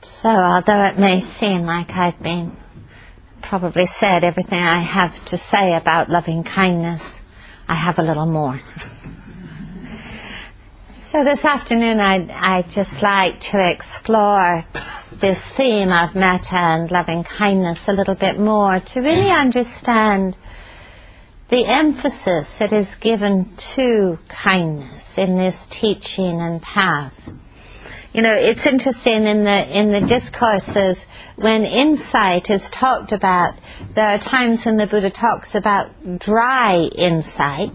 So although it may seem like I've probably said everything I have to say about loving kindness, I have a little more. So this afternoon I'd just like to explore this theme of metta and loving kindness a little bit more, to really understand the emphasis that is given to kindness in this teaching and path. You know, it's interesting in the discourses when insight is talked about, there are times when the Buddha talks about dry insight,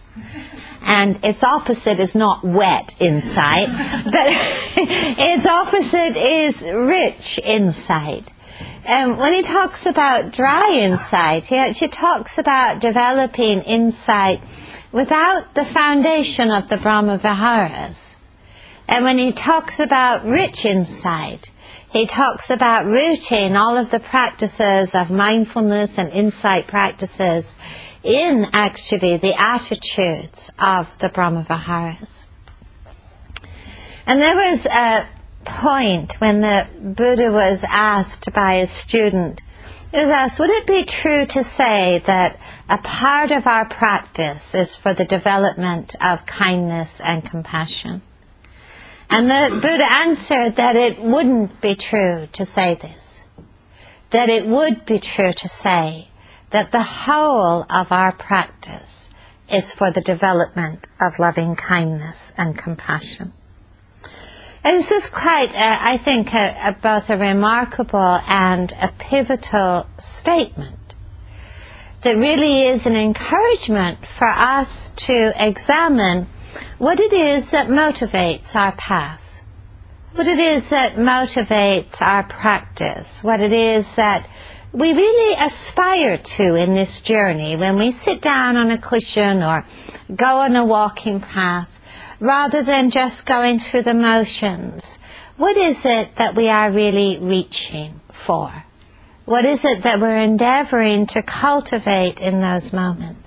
and its opposite is not wet insight, but its opposite is rich insight. And when he talks about dry insight, he actually talks about developing insight without the foundation of the Brahmaviharas. And when he talks about rich insight, he talks about rooting all of the practices of mindfulness and insight practices in actually the attitudes of the Brahmaviharas. And there was a point when the Buddha was asked by a student, he was asked, would it be true to say that a part of our practice is for the development of kindness and compassion? And the Buddha answered that it wouldn't be true to say this. That it would be true to say that the whole of our practice is for the development of loving kindness and compassion. And this is quite, I think, both a remarkable and a pivotal statement that really is an encouragement for us to examine what it is that motivates our path, what it is that motivates our practice, what it is that we really aspire to in this journey when we sit down on a cushion or go on a walking path, rather than just going through the motions. What is it that we are really reaching for? What is it that we're endeavoring to cultivate in those moments?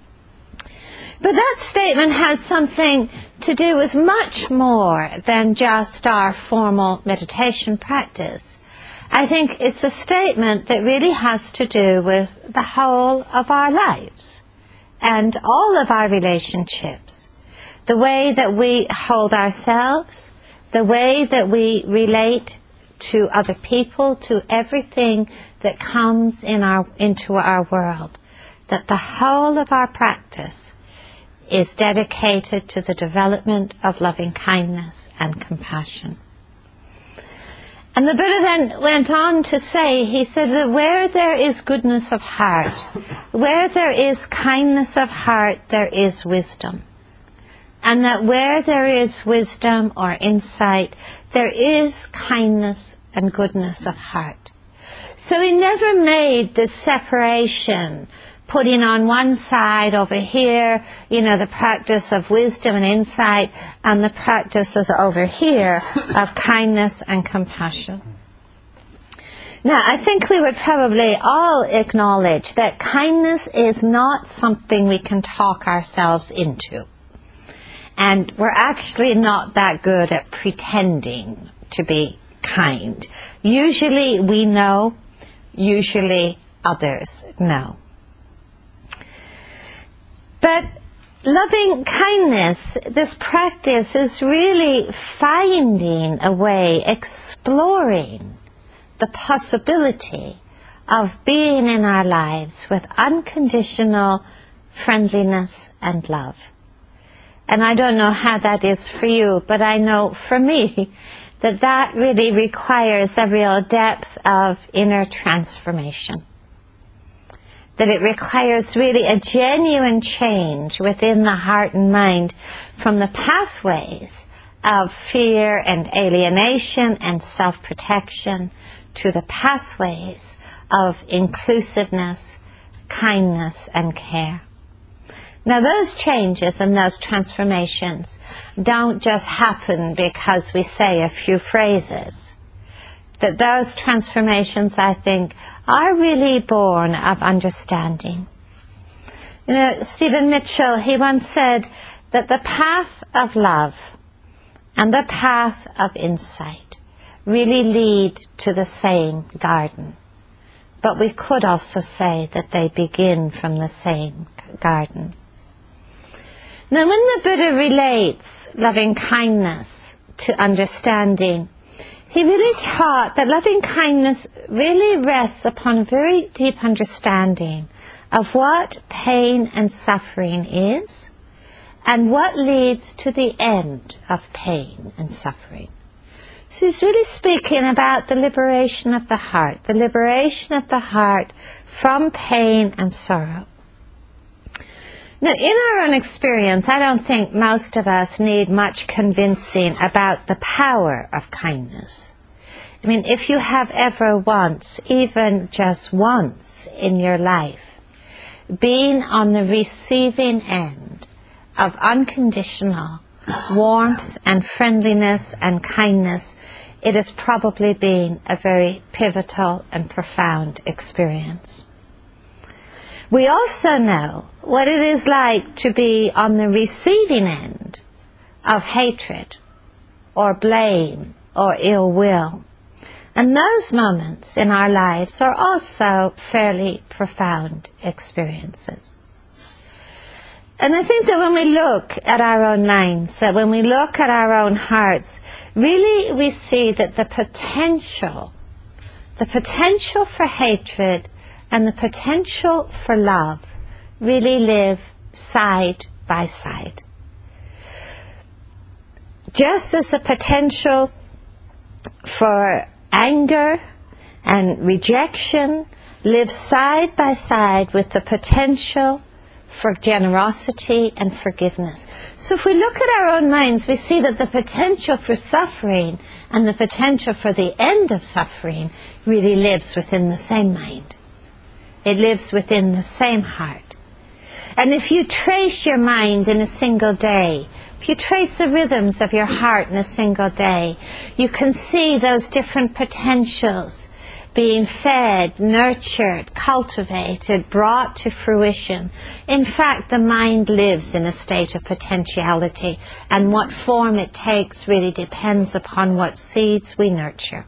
But that statement has something to do with much more than just our formal meditation practice. I think it's a statement that really has to do with the whole of our lives and all of our relationships. The way that we hold ourselves, the way that we relate to other people, to everything that comes into our world. That the whole of our practice is dedicated to the development of loving kindness and compassion. And the Buddha then went on to say, he said that where there is goodness of heart, where there is kindness of heart, there is wisdom. And that where there is wisdom or insight, there is kindness and goodness of heart. So he never made this separation, putting on one side over here, the practice of wisdom and insight, and the practices over here of kindness and compassion. Now, I think we would probably all acknowledge that kindness is not something we can talk ourselves into. And we're actually not that good at pretending to be kind. Usually we know, usually others know. But loving kindness, this practice is really finding a way, exploring the possibility of being in our lives with unconditional friendliness and love. And I don't know how that is for you, but I know for me that really requires a real depth of inner transformation. That it requires really a genuine change within the heart and mind from the pathways of fear and alienation and self-protection to the pathways of inclusiveness, kindness, and care. Now those changes and those transformations don't just happen because we say a few phrases. That those transformations, I think, are really born of understanding. Stephen Mitchell, he once said that the path of love and the path of insight really lead to the same garden. But we could also say that they begin from the same garden. Now, when the Buddha relates loving kindness to understanding, he really taught that loving kindness really rests upon a very deep understanding of what pain and suffering is and what leads to the end of pain and suffering. So he's really speaking about the liberation of the heart from pain and sorrow. Now, in our own experience, I don't think most of us need much convincing about the power of kindness. I mean, if you have ever once, even just once in your life, been on the receiving end of unconditional warmth and friendliness and kindness, it has probably been a very pivotal and profound experience. We also know what it is like to be on the receiving end of hatred or blame or ill will. And those moments in our lives are also fairly profound experiences. And I think that when we look at our own minds, that when we look at our own hearts, really we see that the potential for hatred and the potential for love really live side by side. Just as the potential for anger and rejection lives side by side with the potential for generosity and forgiveness. So if we look at our own minds, we see that the potential for suffering and the potential for the end of suffering really lives within the same mind. It lives within the same heart. And if you trace your mind in a single day, if you trace the rhythms of your heart in a single day, you can see those different potentials being fed, nurtured, cultivated, brought to fruition. In fact, the mind lives in a state of potentiality, and what form it takes really depends upon what seeds we nurture.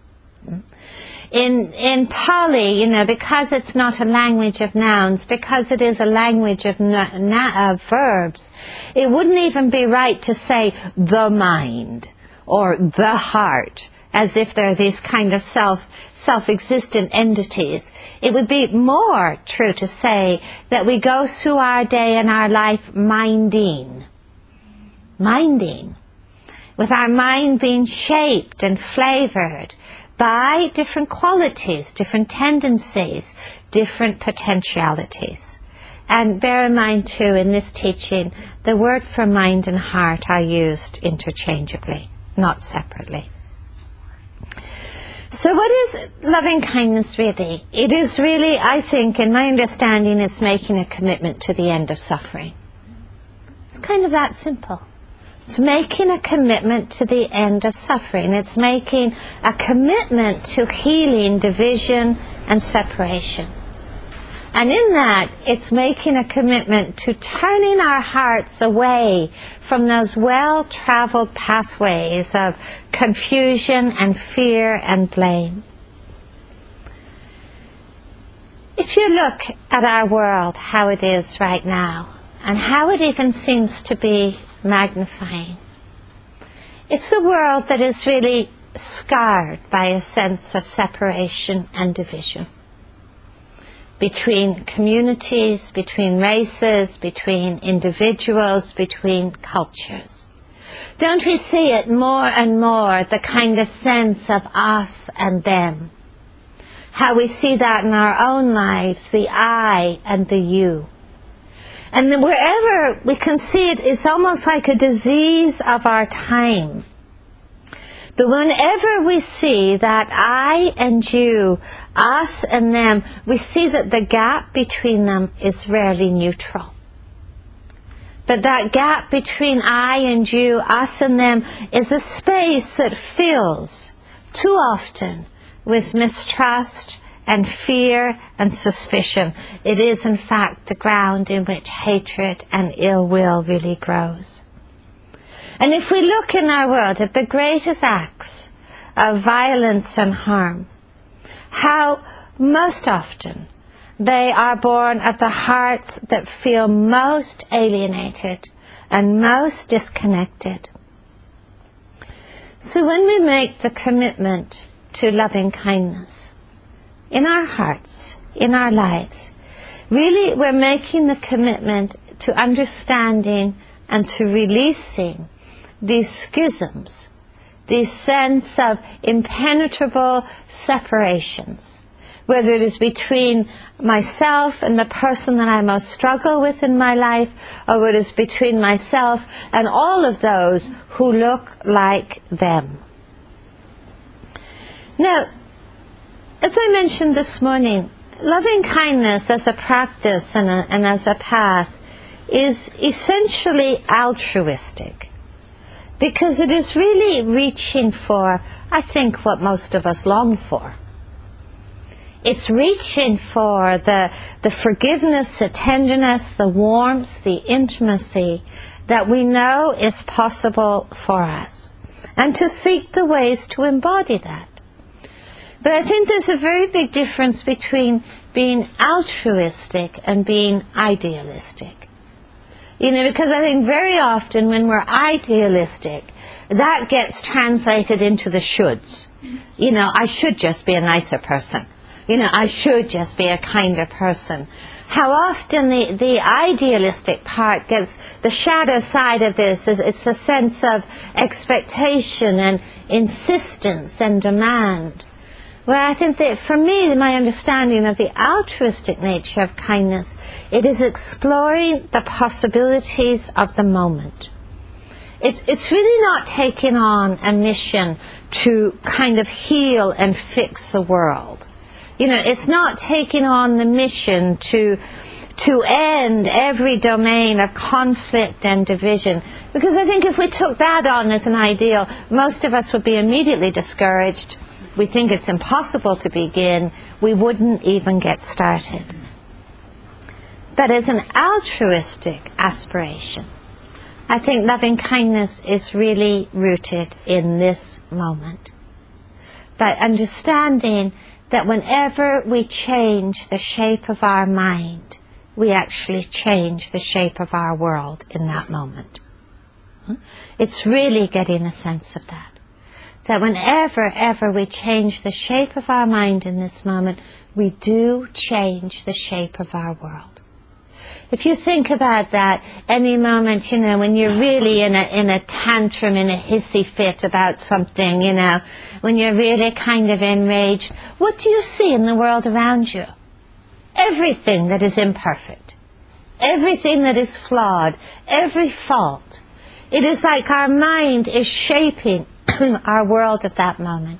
In Pali, because it's not a language of nouns, because it is a language of verbs, it wouldn't even be right to say the mind or the heart, as if they're these kind of self-existent entities. It would be more true to say that we go through our day and our life minding, with our mind being shaped and flavored by different qualities, different tendencies, different potentialities. And bear in mind too, in this teaching, the word for mind and heart are used interchangeably, not separately. So what is loving kindness really? It is really, I think, in my understanding, it's making a commitment to the end of suffering. It's kind of that simple. It's making a commitment to the end of suffering. It's making a commitment to healing division and separation. And in that, it's making a commitment to turning our hearts away from those well-traveled pathways of confusion and fear and blame. If you look at our world, how it is right now, and how it even seems to be magnifying, it's a world that is really scarred by a sense of separation and division. Between communities, between races, between individuals, between cultures. Don't we see it more and more, the kind of sense of us and them? How we see that in our own lives, the I and the you. And then wherever we can see it, it's almost like a disease of our time. But whenever we see that I and you, us and them, we see that the gap between them is rarely neutral. But that gap between I and you, us and them, is a space that fills too often with mistrust and fear and suspicion. It is, in fact, the ground in which hatred and ill will really grows. And if we look in our world at the greatest acts of violence and harm, how most often they are born of the hearts that feel most alienated and most disconnected. So when we make the commitment to loving kindness in our hearts, in our lives, really we're making the commitment to understanding and to releasing these schisms, this sense of impenetrable separations, whether it is between myself and the person that I most struggle with in my life, or whether it is between myself and all of those who look like them. Now, as I mentioned this morning, loving kindness as a practice and as a path is essentially altruistic, because it is really reaching for, I think, what most of us long for. It's reaching for the forgiveness, the tenderness, the warmth, the intimacy that we know is possible for us, and to seek the ways to embody that. But I think there's a very big difference between being altruistic and being idealistic. Because I think very often when we're idealistic, that gets translated into the shoulds. I should just be a nicer person. I should just be a kinder person. How often the idealistic part gets the shadow side of this is it's the sense of expectation and insistence and demand. Well, I think that for me, my understanding of the altruistic nature of kindness, it is exploring the possibilities of the moment. It's really not taking on a mission to kind of heal and fix the world. It's not taking on the mission to end every domain of conflict and division. Because I think if we took that on as an ideal, most of us would be immediately discouraged. We think it's impossible to begin. We wouldn't even get started. But as an altruistic aspiration, I think loving kindness is really rooted in this moment. By understanding that whenever we change the shape of our mind, we actually change the shape of our world in that moment. It's really getting a sense of that. That whenever we change the shape of our mind in this moment, we do change the shape of our world. If you think about that, any moment, when you're really in a tantrum, in a hissy fit about something, when you're really kind of enraged, what do you see in the world around you? Everything that is imperfect. Everything that is flawed. Every fault. It is like our mind is shaping our world at that moment.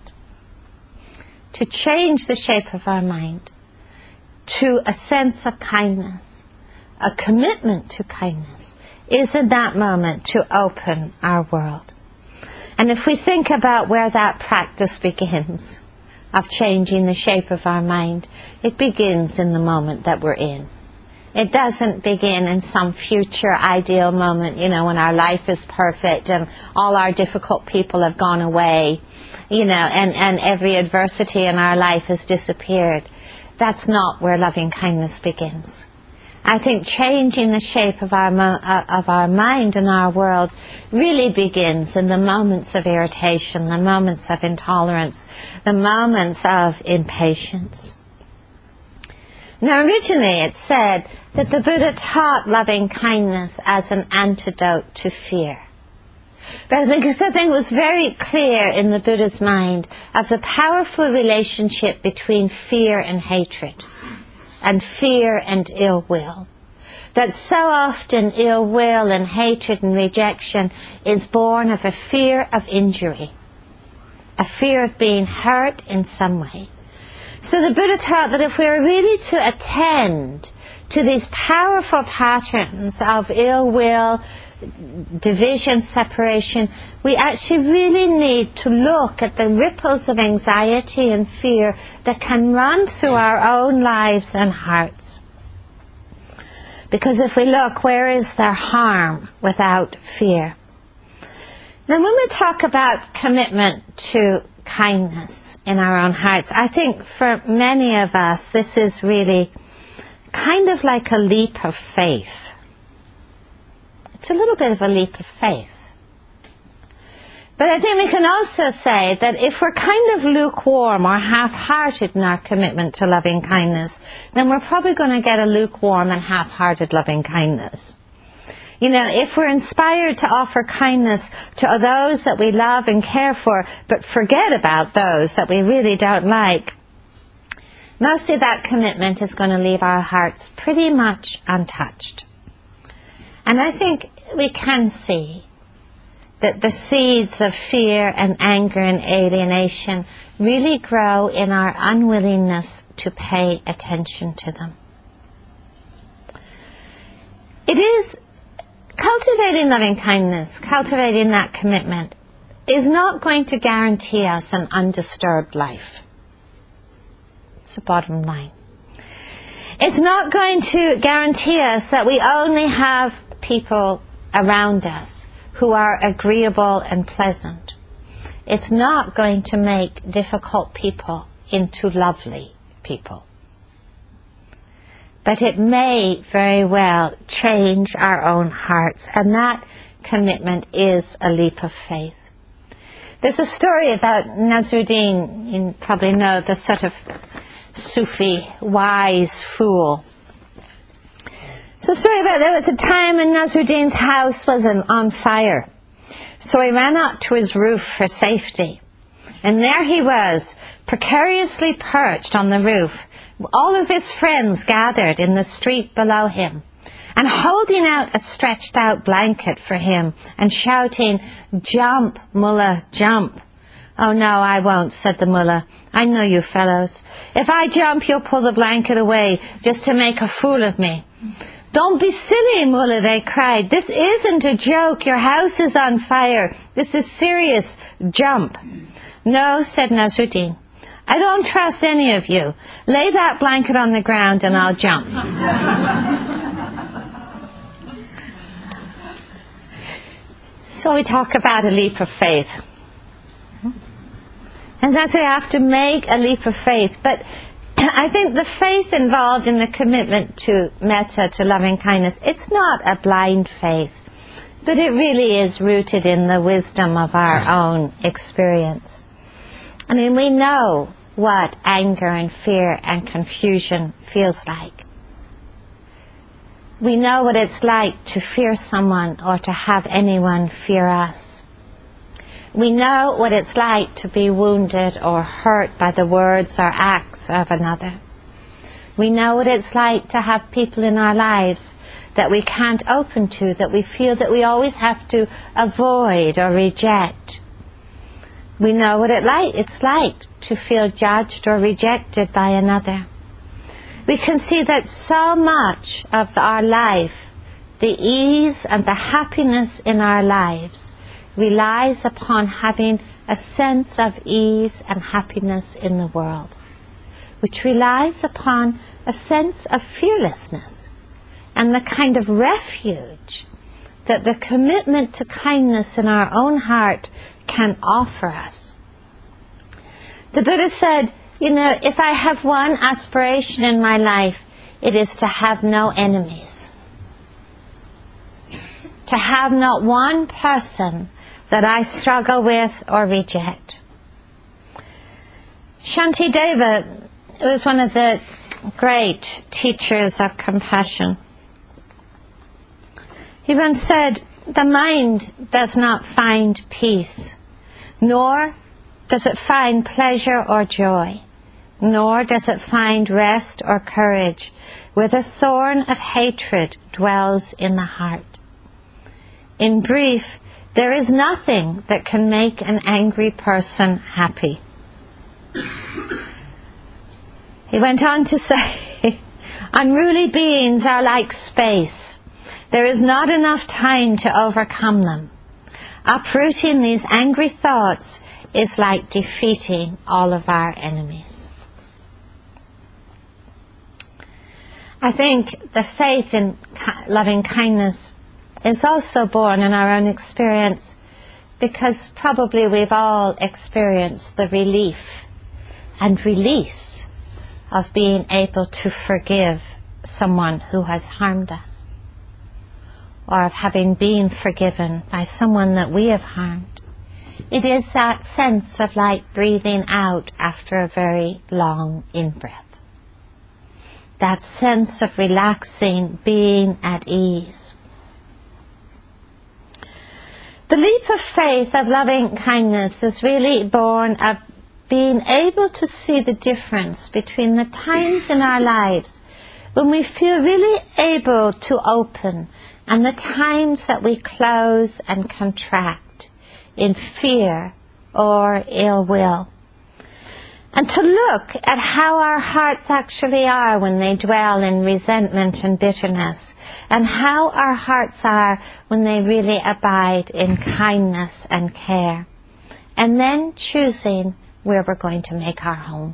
To change the shape of our mind to a sense of kindness, a commitment to kindness, is in that moment to open our world. And if we think about where that practice begins, of changing the shape of our mind, it begins in the moment that we're in. It doesn't begin in some future ideal moment, when our life is perfect and all our difficult people have gone away, and every adversity in our life has disappeared. That's not where loving kindness begins. I think changing the shape of our mind and our world really begins in the moments of irritation, the moments of intolerance, the moments of impatience. Now, originally it said that the Buddha taught loving kindness as an antidote to fear. But I think something was very clear in the Buddha's mind of the powerful relationship between fear and hatred, and fear and ill will. That so often ill will and hatred and rejection is born of a fear of injury, a fear of being hurt in some way. So the Buddha taught that if we are really to attend to these powerful patterns of ill will, division, separation, we actually really need to look at the ripples of anxiety and fear that can run through our own lives and hearts. Because if we look, where is there harm without fear? Now, when we talk about commitment to kindness in our own hearts. I think for many of us, this is really kind of like a leap of faith. It's a little bit of a leap of faith. But I think we can also say that if we're kind of lukewarm or half-hearted in our commitment to loving kindness, then we're probably going to get a lukewarm and half-hearted loving kindness. You know, if we're inspired to offer kindness to those that we love and care for, but forget about those that we really don't like, most of that commitment is going to leave our hearts pretty much untouched. And I think we can see that the seeds of fear and anger and alienation really grow in our unwillingness to pay attention to them. It is cultivating loving kindness, cultivating that commitment, is not going to guarantee us an undisturbed life. It's the bottom line. It's not going to guarantee us that we only have people around us who are agreeable and pleasant. It's not going to make difficult people into lovely people. But it may very well change our own hearts, and that commitment is a leap of faith. There's a story about Nasruddin. You probably know the sort of Sufi wise fool. It's a story about there was a time when Nasruddin's house was on fire. So he ran up to his roof for safety. And there he was, precariously perched on the roof, all of his friends gathered in the street below him, and holding out a stretched out blanket for him and shouting, "Jump, Mullah, jump." "Oh no, I won't," said the Mullah. "I know you fellows. If I jump, you'll pull the blanket away just to make a fool of me." "Don't be silly, Mullah," they cried. "This isn't a joke. Your house is on fire. This is serious. Jump." "No," said Nasruddin. "I don't trust any of you. Lay that blanket on the ground and I'll jump." So we talk about a leap of faith. And that's we have to make a leap of faith. But I think the faith involved in the commitment to metta, to loving kindness, it's not a blind faith, but it really is rooted in the wisdom of our own experience. I mean, we know what anger and fear and confusion feels like. We know what it's like to fear someone or to have anyone fear us. We know what it's like to be wounded or hurt by the words or acts of another. We know what it's like to have people in our lives that we can't open to, that we feel that we always have to avoid or reject. We know what it's like to feel judged or rejected by another. We can see that so much of our life, the ease and the happiness in our lives, relies upon having a sense of ease and happiness in the world, which relies upon a sense of fearlessness and the kind of refuge that the commitment to kindness in our own heart can offer us. The Buddha said, you know, if I have one aspiration in my life, it is to have no enemies. To have not one person that I struggle with or reject. Shantideva was one of the great teachers of compassion. He once said, the mind does not find peace, nor does it find pleasure or joy, nor does it find rest or courage where the thorn of hatred dwells in the heart. In brief, there is nothing that can make an angry person happy. He went on to say, unruly beings are like space. There is not enough time to overcome them. Uprooting these angry thoughts is like defeating all of our enemies. I think the faith in loving kindness is also born in our own experience because probably we've all experienced the relief and release of being able to forgive someone who has harmed us, or of having been forgiven by someone that we have harmed. It is that sense of like breathing out after a very long in-breath. That sense of relaxing, being at ease. The leap of faith of loving kindness is really born of being able to see the difference between the times in our lives when we feel really able to open and the times that we close and contract in fear or ill will. And to look at how our hearts actually are when they dwell in resentment and bitterness, and how our hearts are when they really abide in kindness and care. And then choosing where we're going to make our home.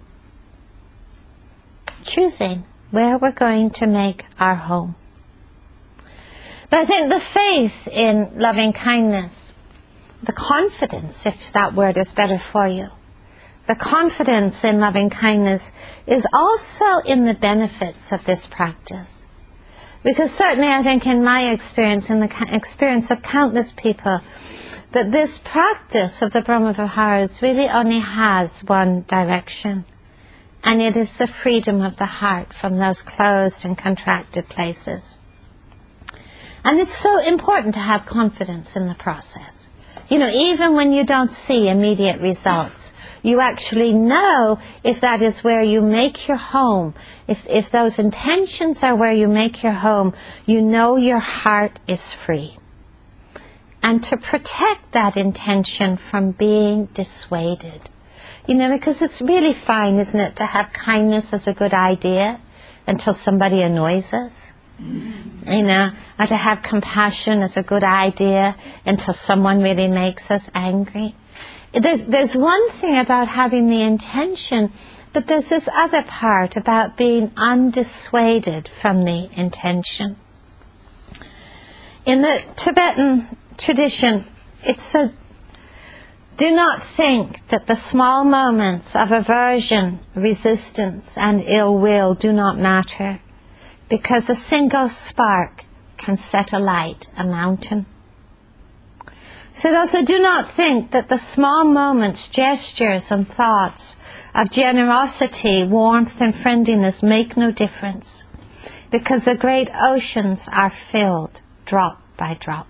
Choosing where we're going to make our home. But I think the faith in loving kindness, the confidence, if that word is better for you, the confidence in loving kindness is also in the benefits of this practice. Because certainly I think in my experience, in the experience of countless people, that this practice of the Brahma Viharas really only has one direction. And it is the freedom of the heart from those closed and contracted places. And it's so important to have confidence in the process. You know, even when you don't see immediate results, you actually know if that is where you make your home, if those intentions are where you make your home, you know your heart is free. And to protect that intention from being dissuaded. You know, because it's really fine, isn't it, to have kindness as a good idea until somebody annoys us? You know, or to have compassion as a good idea until someone really makes us angry. There's one thing about having the intention, but there's this other part about being undissuaded from the intention. In the Tibetan tradition, it said, do not think that the small moments of aversion, resistance, and ill will do not matter, because a single spark can set alight a mountain. So also do not think that the small moments, gestures and thoughts of generosity, warmth and friendliness make no difference, because the great oceans are filled drop by drop.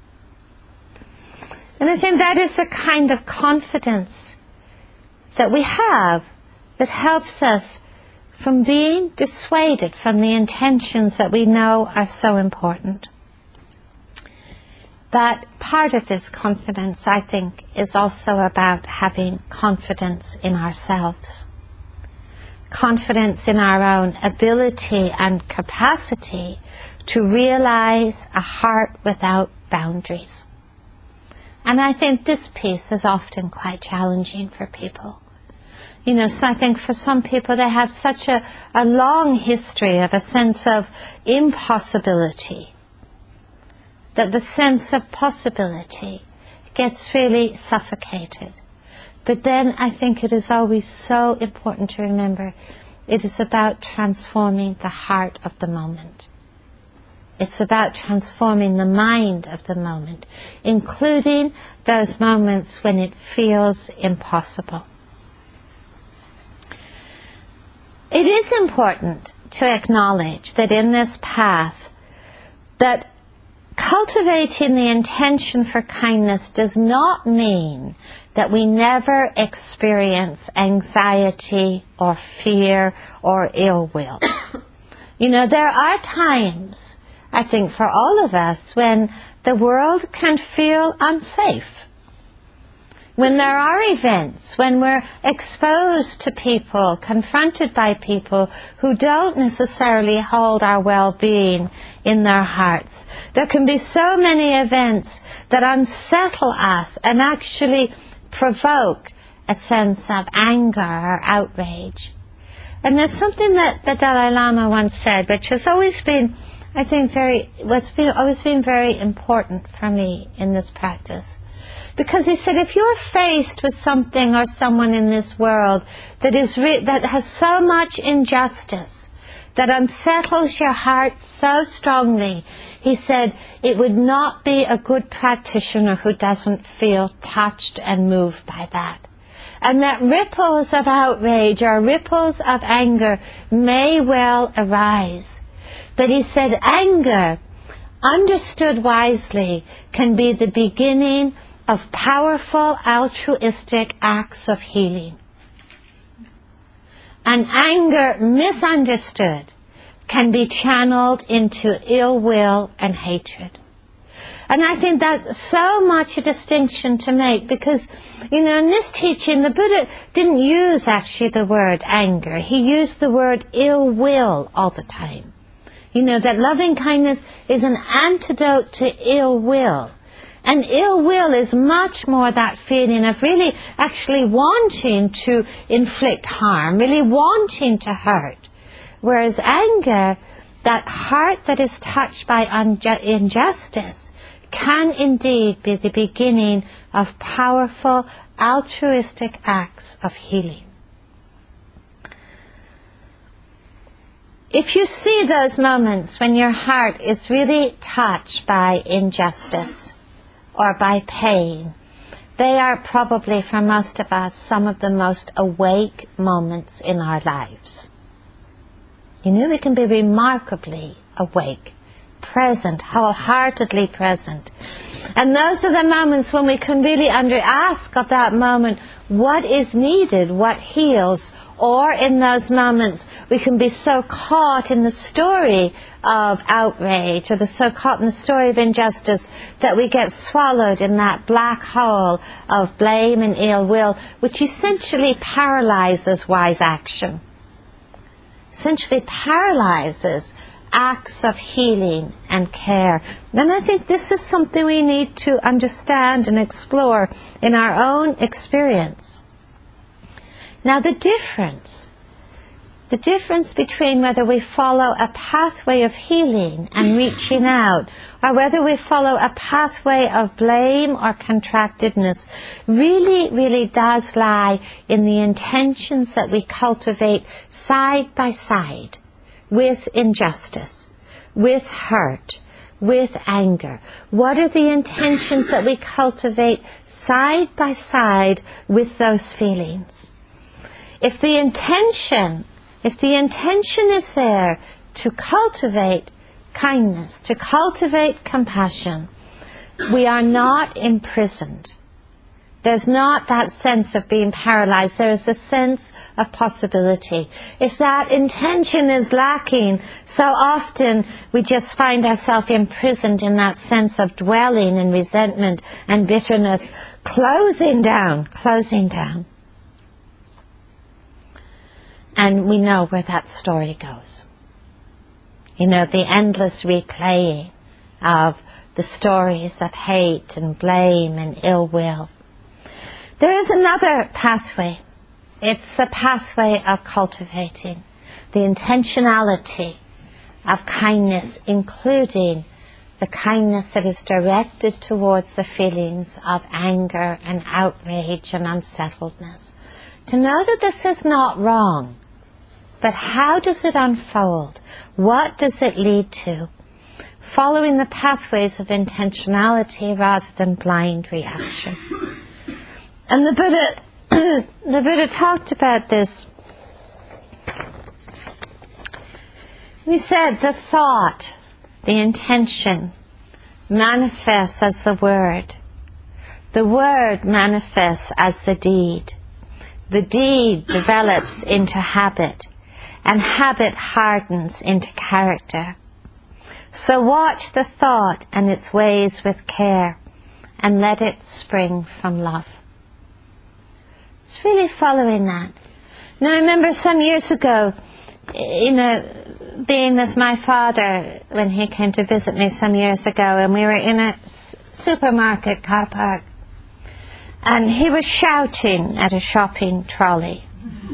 And I think that is the kind of confidence that we have that helps us from being dissuaded from the intentions that we know are so important. But part of this confidence, I think, is also about having confidence in ourselves. Confidence in our own ability and capacity to realize a heart without boundaries. And I think this piece is often quite challenging for people. You know, so I think for some people they have such a long history of a sense of impossibility, that the sense of possibility gets really suffocated. But then I think it is always so important to remember it is about transforming the heart of the moment. It's about transforming the mind of the moment, including those moments when it feels impossible. It is important to acknowledge that in this path, that cultivating the intention for kindness does not mean that we never experience anxiety or fear or ill will. You know, there are times, I think for all of us, when the world can feel unsafe. When there are events, when we're exposed to people, confronted by people who don't necessarily hold our well-being in their hearts. There can be so many events that unsettle us and actually provoke a sense of anger or outrage. And there's something that the Dalai Lama once said, which has always been, I think, always been very important for me in this practice. Because he said, if you're faced with something or someone in this world that has so much injustice, that unsettles your heart so strongly, he said, it would not be a good practitioner who doesn't feel touched and moved by that. And that ripples of outrage or ripples of anger may well arise. But he said, anger, understood wisely, can be the beginning of powerful altruistic acts of healing. And anger, misunderstood, can be channeled into ill will and hatred. And I think that's so much a distinction to make, because, in this teaching, the Buddha didn't use actually the word anger. He used the word ill will all the time. That loving kindness is an antidote to ill will. And ill will is much more that feeling of really actually wanting to inflict harm, really wanting to hurt. Whereas anger, that heart that is touched by injustice, can indeed be the beginning of powerful altruistic acts of healing. If you see those moments when your heart is really touched by injustice or by pain, they are probably, for most of us, some of the most awake moments in our lives. We can be remarkably awake, present, wholeheartedly present. And those are the moments when we can really ask of that moment, what is needed, what heals? Or in those moments, we can be so caught in the story of outrage, or so caught in the story of injustice, that we get swallowed in that black hole of blame and ill will, which essentially paralyzes wise action. Essentially paralyzes acts of healing and care. And I think this is something we need to understand and explore in our own experience. Now the difference between whether we follow a pathway of healing and reaching out, or whether we follow a pathway of blame or contractedness, really does lie in the intentions that we cultivate side by side with injustice, with hurt, with anger. What are the intentions that we cultivate side by side with those feelings? If the intention is there to cultivate kindness, to cultivate compassion, we are not imprisoned. There's not that sense of being paralyzed. There is a sense of possibility. If that intention is lacking, so often we just find ourselves imprisoned in that sense of dwelling in resentment and bitterness, closing down. And we know where that story goes. The endless replaying of the stories of hate and blame and ill will. There is another pathway. It's the pathway of cultivating the intentionality of kindness, including the kindness that is directed towards the feelings of anger and outrage and unsettledness. To know that this is not wrong, but how does it unfold? What does it lead to? Following the pathways of intentionality rather than blind reaction. And the Buddha talked about this. He said the thought, the intention, manifests as the word. The word manifests as the deed. The deed develops into habit, and habit hardens into character. So watch the thought and its ways with care, and let it spring from love. It's really following that. Now I remember some years ago, being with my father when he came to visit me some years ago, and we were in a supermarket car park, and he was shouting at a shopping trolley.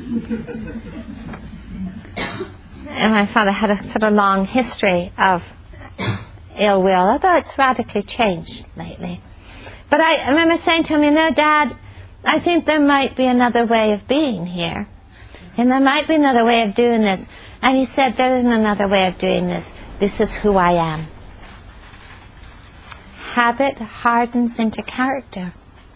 And my father had a sort of long history of ill will, although it's radically changed lately. But I remember saying to him, you know, Dad, I think there might be another way of being here. And there might be another way of doing this. And he said, there isn't another way of doing this. This is who I am. Habit hardens into character.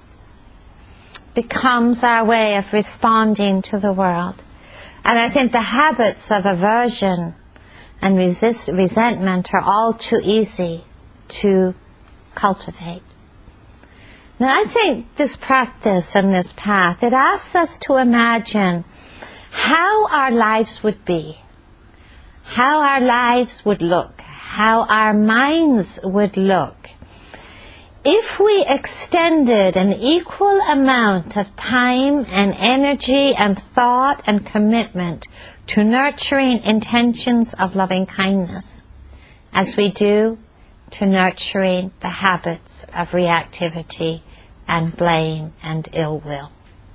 Becomes our way of responding to the world. And I think the habits of aversion and resentment are all too easy to cultivate. Now I think this practice and this path, it asks us to imagine how our lives would be, how our lives would look, how our minds would look if we extended an equal amount of time and energy and thought and commitment to nurturing intentions of loving kindness as we do to nurturing the habits of reactivity and blame and ill will.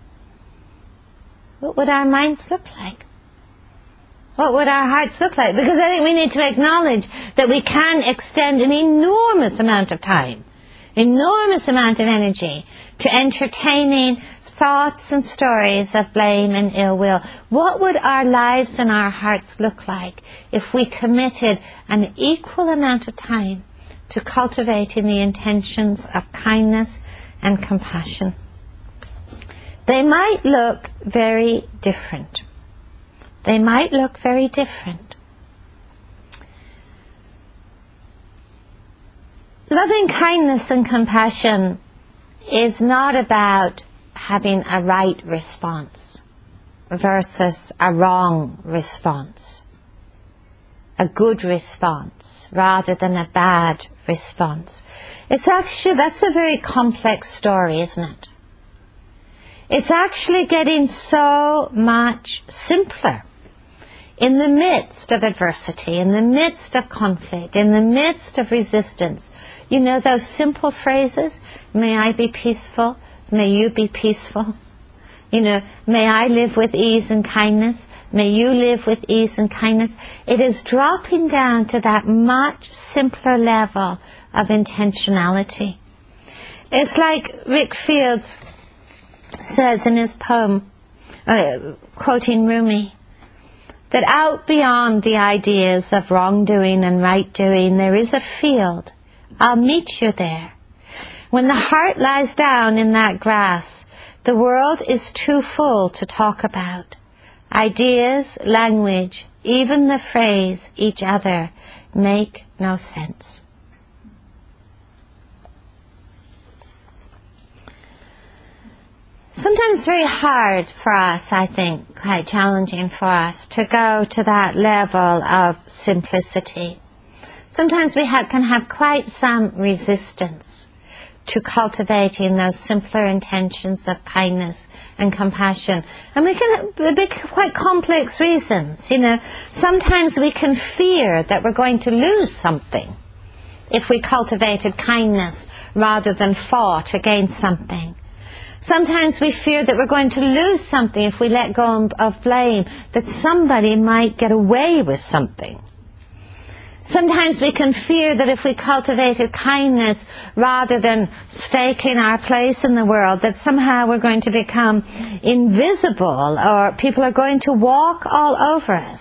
What would our minds look like? What would our hearts look like? Because I think we need to acknowledge that we can extend an enormous amount of time, enormous amount of energy to entertaining thoughts and stories of blame and ill will. What would our lives and our hearts look like if we committed an equal amount of time to cultivating the intentions of kindness and compassion? They might look very different. They might look very different. Loving kindness and compassion is not about having a right response versus a wrong response, a good response rather than a bad response. It's actually, that's a very complex story, isn't it? It's actually getting so much simpler in the midst of adversity, in the midst of conflict, in the midst of resistance. You know those simple phrases, may I be peaceful, may you be peaceful. You know, may I live with ease and kindness, may you live with ease and kindness. It is dropping down to that much simpler level of intentionality. It's like Rick Fields says in his poem, quoting Rumi, that out beyond the ideas of wrongdoing and right doing, there is a field. I'll meet you there. When the heart lies down in that grass, the world is too full to talk about. Ideas, language, even the phrase each other make no sense. Sometimes it's very hard for us, I think, quite challenging for us to go to that level of simplicity. Sometimes we can have quite some resistance to cultivating those simpler intentions of kindness and compassion. And we can be quite complex reasons. You know, sometimes we can fear that we're going to lose something if we cultivated kindness rather than fought against something. Sometimes we fear that we're going to lose something if we let go of blame, that somebody might get away with something. Sometimes we can fear that if we cultivated kindness rather than staking our place in the world, that somehow we're going to become invisible or people are going to walk all over us.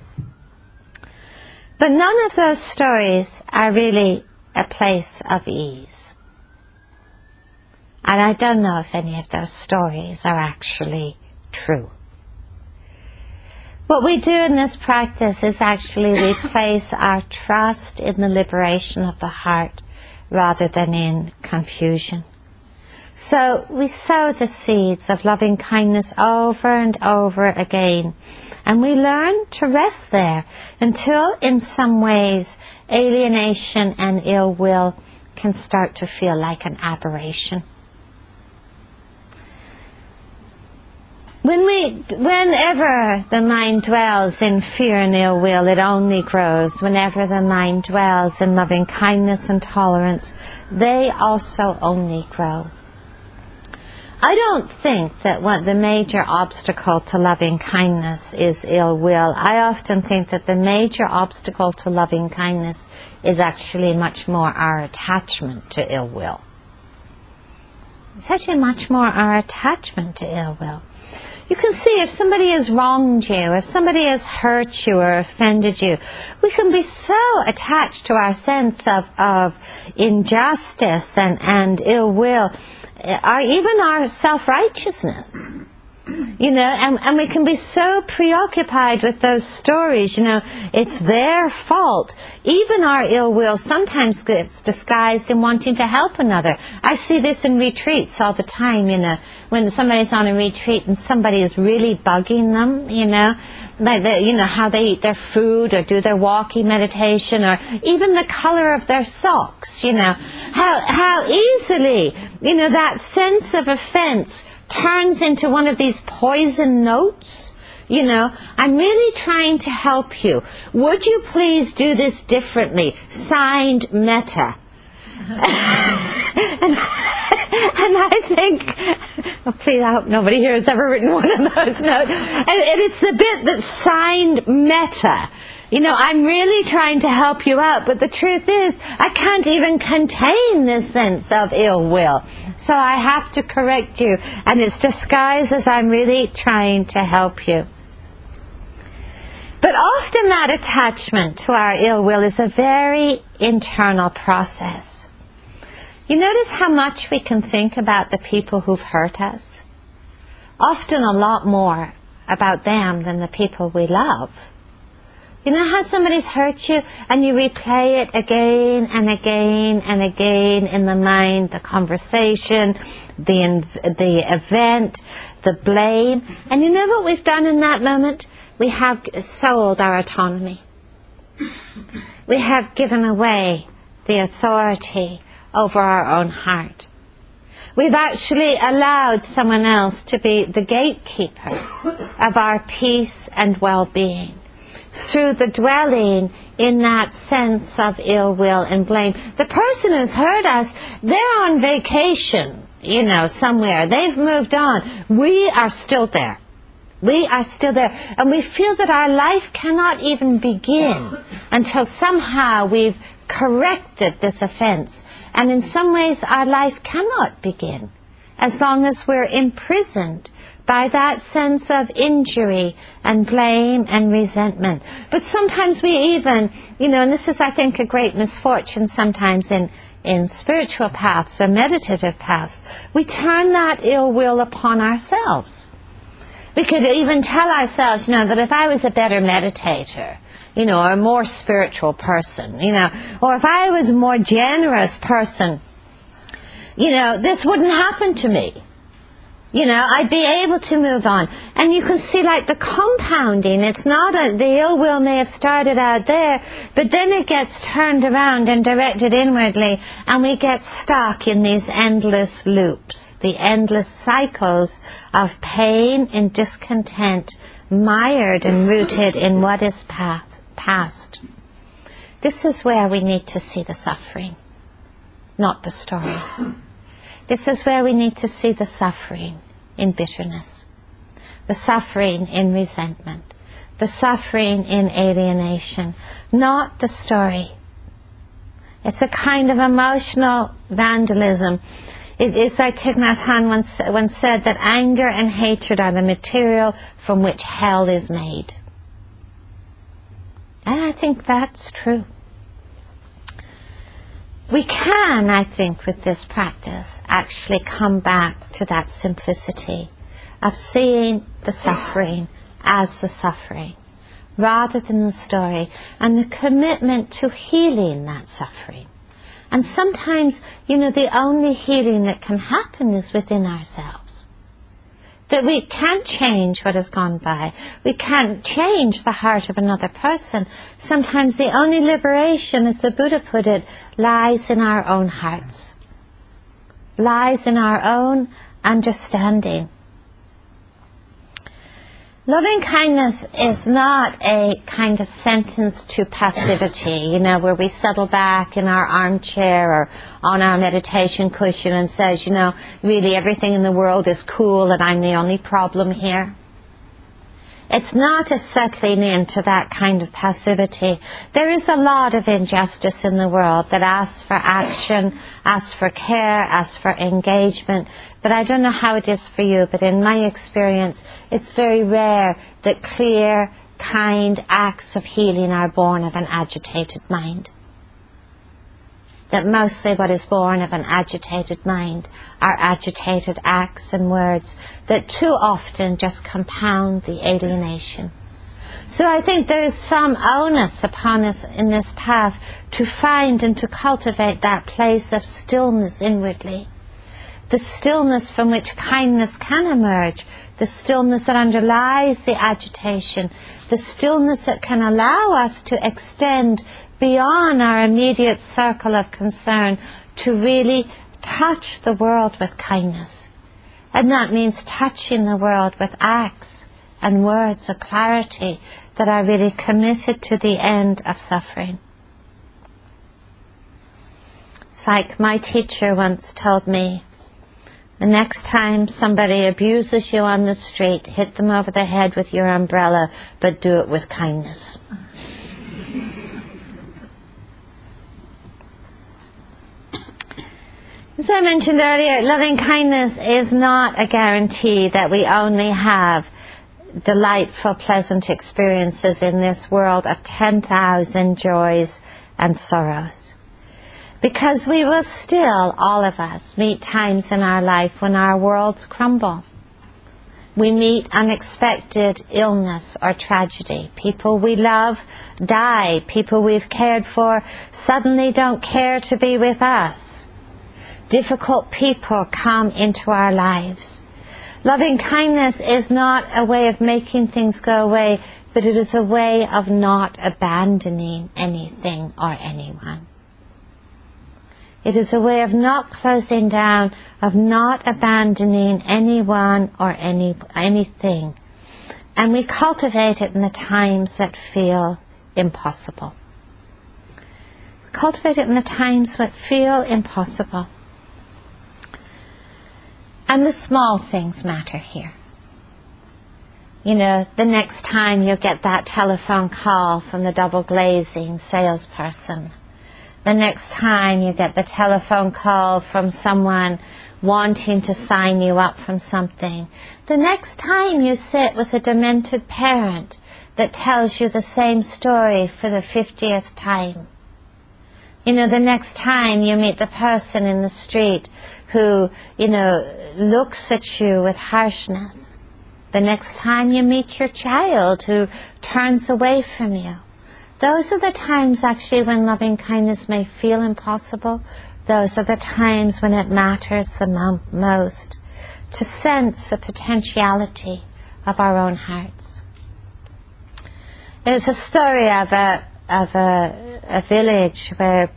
But none of those stories are really a place of ease. And I don't know if any of those stories are actually true. What we do in this practice is actually we place our trust in the liberation of the heart rather than in confusion. So we sow the seeds of loving kindness over and over again. And we learn to rest there until in some ways alienation and ill will can start to feel like an aberration. Whenever the mind dwells in fear and ill will, it only grows. Whenever the mind dwells in loving kindness and tolerance, they also only grow. I don't think that the major obstacle to loving kindness is ill will. I often think that the major obstacle to loving kindness is actually much more our attachment to ill will. It's actually much more our attachment to ill will. You can see if somebody has wronged you, if somebody has hurt you or offended you, we can be so attached to our sense of injustice and ill will, even our self-righteousness. You know, and we can be so preoccupied with those stories, you know, it's their fault. Even our ill will sometimes gets disguised in wanting to help another. I see this in retreats all the time, you know, when somebody's on a retreat and somebody is really bugging them, you know, like how they eat their food or do their walking meditation or even the color of their socks, you know, how easily, you know, that sense of offense turns into one of these poison notes. You know, I'm really trying to help you. Would you please do this differently? Signed, Metta. And I think, oh, please, I hope nobody here has ever written one of those notes. And it's the bit that's signed Metta. You know, I'm really trying to help you out, but the truth is, I can't even contain this sense of ill will. So I have to correct you, and it's disguised as I'm really trying to help you. But often that attachment to our ill will is a very internal process. You notice how much we can think about the people who've hurt us? Often a lot more about them than the people we love. You know how somebody's hurt you and you replay it again and again and again in the mind, the conversation, the event, the blame. And you know what we've done in that moment? We have sold our autonomy. We have given away the authority over our own heart. We've actually allowed someone else to be the gatekeeper of our peace and well-being through the dwelling in that sense of ill will and blame. The person who's hurt us, they're on vacation, you know, somewhere. They've moved on. We are still there. We are still there. And we feel that our life cannot even begin until somehow we've corrected this offense. And in some ways, our life cannot begin as long as we're imprisoned by that sense of injury and blame and resentment. But sometimes we even, you know, and this is, I think, a great misfortune sometimes in spiritual paths or meditative paths, we turn that ill will upon ourselves. We could even tell ourselves, you know, that if I was a better meditator, you know, or a more spiritual person, you know, or if I was a more generous person, you know, this wouldn't happen to me. You know, I'd be able to move on. And you can see like the compounding. It's not the ill will may have started out there, but then it gets turned around and directed inwardly, and we get stuck in these endless loops, the endless cycles of pain and discontent, mired and rooted in what is past. This is where we need to see the suffering, not the story. This is where we need to see the suffering in bitterness, the suffering in resentment, the suffering in alienation, not the story. It's a kind of emotional vandalism. It's like Thich Nhat Hanh once said that anger and hatred are the material from which hell is made. And I think that's true. We can, I think, with this practice, actually come back to that simplicity of seeing the suffering as the suffering, rather than the story, and the commitment to healing that suffering. And sometimes, you know, the only healing that can happen is within ourselves. That we can't change what has gone by. We can't change the heart of another person. Sometimes the only liberation, as the Buddha put it, lies in our own hearts. Lies in our own understanding. Loving kindness is not a kind of sentence to passivity, you know, where we settle back in our armchair or on our meditation cushion and says, you know, really everything in the world is cool and I'm the only problem here. It's not a settling into that kind of passivity. There is a lot of injustice in the world that asks for action, asks for care, asks for engagement. But I don't know how it is for you, but in my experience, it's very rare that clear, kind acts of healing are born of an agitated mind. That mostly what is born of an agitated mind are agitated acts and words that too often just compound the alienation. So I think there is some onus upon us in this path to find and to cultivate that place of stillness inwardly. The stillness from which kindness can emerge, the stillness that underlies the agitation, the stillness that can allow us to extend beyond our immediate circle of concern to really touch the world with kindness. And that means touching the world with acts and words of clarity that are really committed to the end of suffering. It's like my teacher once told me, the next time somebody abuses you on the street, hit them over the head with your umbrella, but do it with kindness. As I mentioned earlier, loving kindness is not a guarantee that we only have delightful, pleasant experiences in this world of 10,000 joys and sorrows. Because we will still, all of us, meet times in our life when our worlds crumble. We meet unexpected illness or tragedy. People we love die. People we've cared for suddenly don't care to be with us. Difficult people come into our lives. Loving kindness is not a way of making things go away, but it is a way of not abandoning anything or anyone. It is a way of not closing down, of not abandoning anyone or anything. And we cultivate it in the times that feel impossible. We cultivate it in the times that feel impossible. And the small things matter here. You know, the next time you get that telephone call from the double glazing salesperson, the next time you get the telephone call from someone wanting to sign you up from something, the next time you sit with a demented parent that tells you the same story for the 50th time, you know, the next time you meet the person in the street who, you know, looks at you with harshness, the next time you meet your child who turns away from you, those are the times actually when loving kindness may feel impossible. Those are the times when it matters the most to sense the potentiality of our own hearts. There's a story of a village where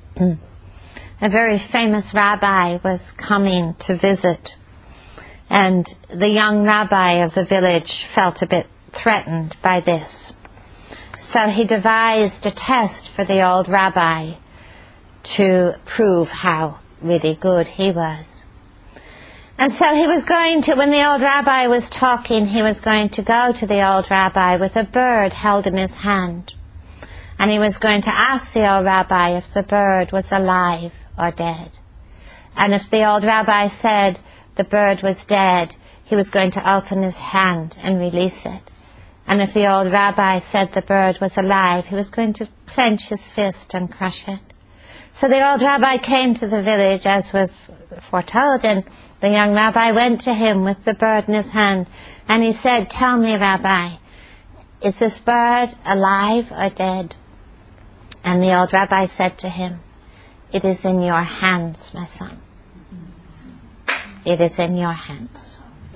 a very famous rabbi was coming to visit, and the young rabbi of the village felt a bit threatened by this. So he devised a test for the old rabbi to prove how really good he was. And so he was going to, when the old rabbi was talking, he was going to go to the old rabbi with a bird held in his hand. And he was going to ask the old rabbi if the bird was alive or dead. And if the old rabbi said the bird was dead, he was going to open his hand and release it. And if the old rabbi said the bird was alive, he was going to clench his fist and crush it. So the old rabbi came to the village as was foretold, and the young rabbi went to him with the bird in his hand, and he said, "Tell me, Rabbi, is this bird alive or dead?" And the old rabbi said to him, "It is in your hands, my son. It is in your hands."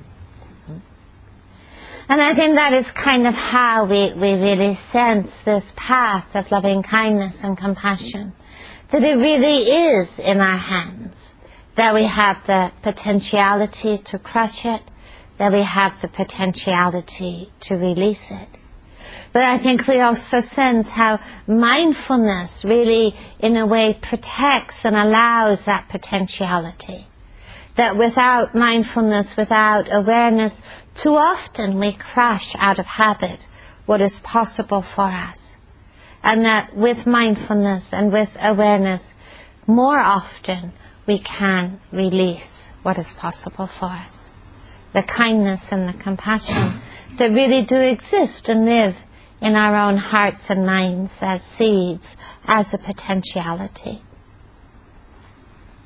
And I think that is kind of how we really sense this path of loving kindness and compassion. That it really is in our hands. That we have the potentiality to crush it. That we have the potentiality to release it. But I think we also sense how mindfulness really, in a way, protects and allows that potentiality. That without mindfulness, without awareness, too often we crush out of habit what is possible for us. And that with mindfulness and with awareness, more often we can release what is possible for us. The kindness and the compassion that really do exist and live in our own hearts and minds as seeds, as a potentiality.